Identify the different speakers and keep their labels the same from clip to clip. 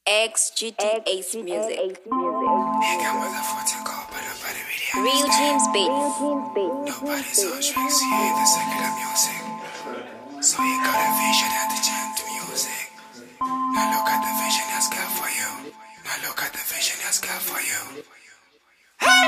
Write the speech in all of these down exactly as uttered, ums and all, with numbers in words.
Speaker 1: X G T Ace Music. Real James Beats.
Speaker 2: Nobody's on tricks, he ain't the secular music. So you got a vision at the jam to music. Now look at the vision that's got for you. Now look at the vision that's got for you. Hey!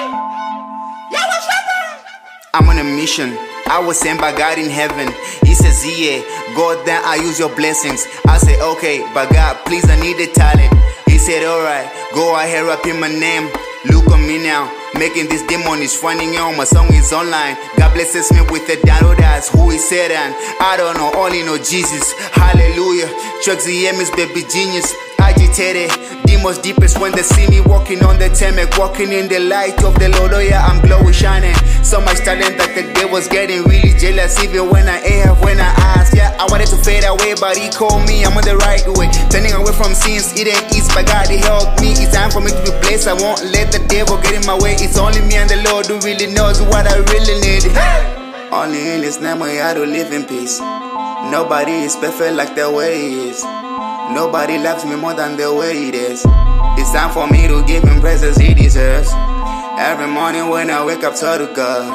Speaker 2: Yo, what's up? I'm on a mission. I was sent by God in heaven. He says, yeah, God, then I use your blessings. I say, okay, but God, please, I need the talent. He said, alright, go ahead, rap in my name. Look at me now, making this demon is running on. My song is online. God blesses me with a download. That's who he said, and I don't know, only know Jesus. Hallelujah. Tracks the M is baby genius. Agitated, demons deepest when they see me walking on the Temek, walking in the light of the Lord. Oh yeah, I'm glowing, shining. So much talent that the day was getting really jealous. Even when I have, when I asked, yeah, I wanted to fade away, but he called me. I'm on the right way, turning away from sins. It ain't easy, but God, he helped me. It's time for me to be blessed. I won't let the devil get in my way. It's only me and the Lord who really knows what I really need. Hey! Only in His name we have to live in peace. Nobody is perfect like the way He is. Nobody loves me more than the way it is. It's time for me to give Him praises He deserves. Every morning when I wake up, talk to God.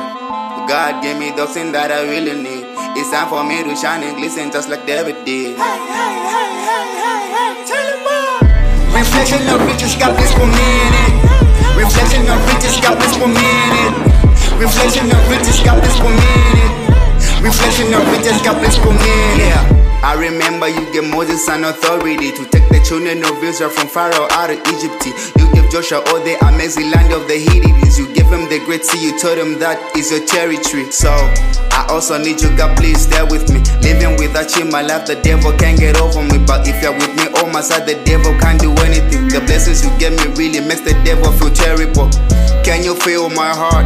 Speaker 2: God gave me those things that I really need. It's time for me to shine and glisten just like David did. Hey, hey, hey, hey, hey, hey, tell him more. Reflection of riches, God bless for me in it. Reflection of riches, God bless for me in it. Reflection of riches, God bless for me in it. Reflection of riches, God bless for me in it. I remember you gave Moses an authority to take the children of Israel from Pharaoh out of Egypt. You gave Joshua all the amazing land of the Hittites. You gave him the great sea, you told him that is your territory. So I also need you, God, please stay with me. Living without you, my life, the devil can't get over me. But if you're with me, oh my side, the devil can't do anything. The blessings you gave me really makes the devil feel terrible. Can you feel my heart?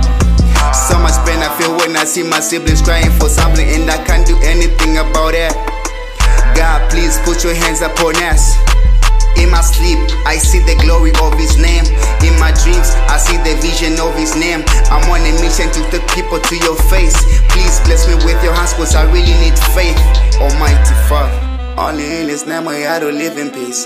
Speaker 2: So much pain I feel when I see my siblings crying for something, and I can't do anything about it. God, please put your hands upon us. In my sleep, I see the glory of His name. In my dreams, I see the vision of His name. I'm on a mission to take people to your face. Please bless me with your hands, cause I really need faith. Almighty Father, only in His name we have to live in peace.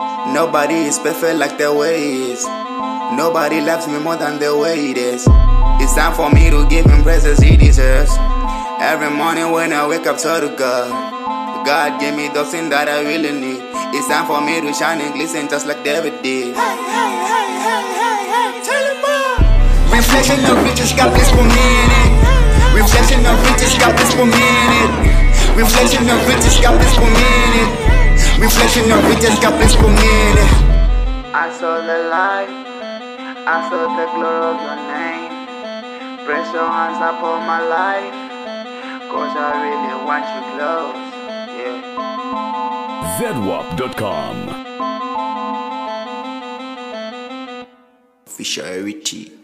Speaker 2: Nobody is perfect like the way He is. Nobody loves me more than the way it is. It's time for me to give Him praises He deserves. Every morning when I wake up, talk to God. God gave me those things that I really need. It's time for me to shine and glisten just like David did. Hey, hey, hey, hey, hey, hey, tell him more. Reflection of riches, God bless for me in it. Reflection of riches, God bless for me in it. Reflection of riches, God bless for me in it. Reflection of riches, God bless for me in it. I saw the light, I saw the glory of your name. Press your hands upon my life, cause I really want you close.
Speaker 3: zedwap dot com
Speaker 2: Fisher Erity.